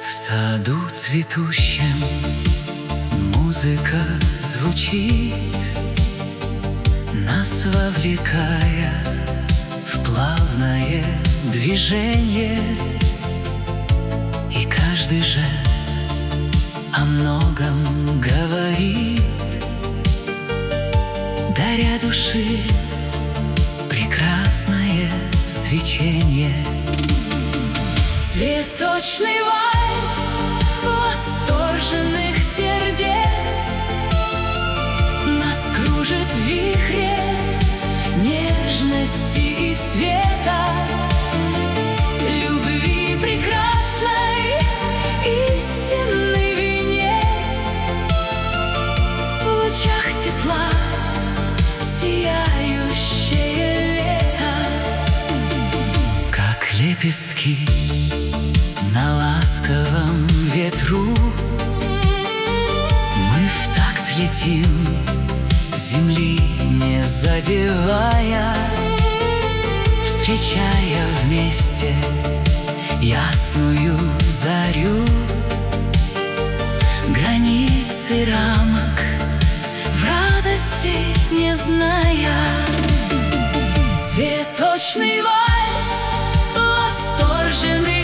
В саду цветущем музыка звучит, нас вовлекая в плавное движение. И каждый жест о многом говорит, даря души прекрасное свечение. Цветочный вальс восторженных сердец нас кружит в вихре нежности и света, любви прекрасной, истинный венец. В лучах тепла сияющее лето, как лепестки на ласковом ветру. Мы в такт летим, земли не задевая, встречая вместе ясную зарю. Границы рамок в радости не зная, цветочный вальс восторженный